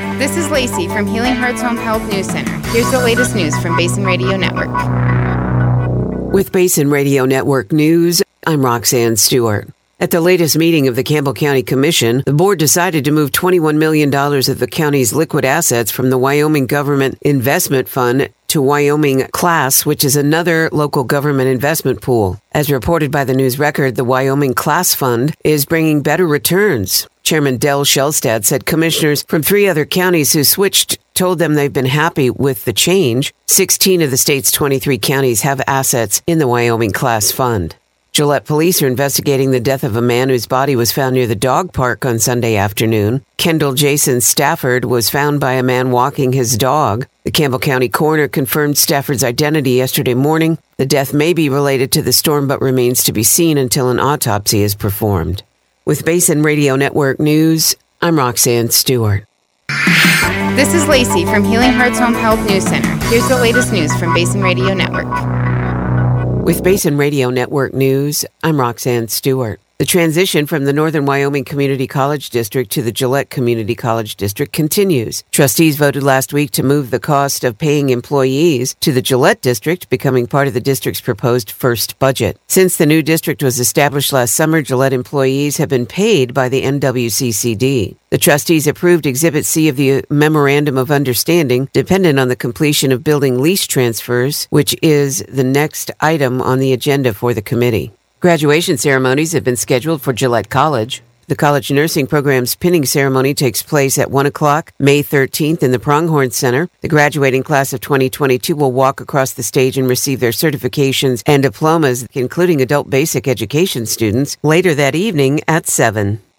This is Lacey from Healing Hearts Home Health News Center. Here's the latest news from Basin Radio Network. With Basin Radio Network News, I'm Roxanne Stewart. At the latest meeting of the Campbell County Commission, the board decided to move $21 million of the county's liquid assets from the Wyoming Government Investment Fund to Wyoming Class, which is another local government investment pool. As reported by the News Record, the Wyoming Class Fund is bringing better returns. Chairman Del Shellstad said commissioners from 3 other counties who switched told them they've been happy with the change. 16 of the state's 23 counties have assets in the Wyoming Class Fund. Gillette police are investigating the death of a man whose body was found near the dog park on Sunday afternoon. Kendall Jason Stafford was found by a man walking his dog. The Campbell County coroner confirmed Stafford's identity yesterday morning. The death may be related to the storm but remains to be seen until an autopsy is performed. With Basin Radio Network News, I'm Roxanne Stewart. This is Lacey from Healing Hearts Home Health News Center. Here's the latest news from Basin Radio Network. With Basin Radio Network News, I'm Roxanne Stewart. The transition from the Northern Wyoming Community College District to the Gillette Community College District continues. Trustees voted last week to move the cost of paying employees to the Gillette District, becoming part of the district's proposed first budget. Since the new district was established last summer, Gillette employees have been paid by the NWCCD. The trustees approved Exhibit C of the Memorandum of Understanding, dependent on the completion of building lease transfers, which is the next item on the agenda for the committee. Graduation ceremonies have been scheduled for Gillette College. The college nursing program's pinning ceremony takes place at 1 o'clock, May 13th in the Pronghorn Center. The graduating class of 2022 will walk across the stage and receive their certifications and diplomas, including adult basic education students, later that evening at 7.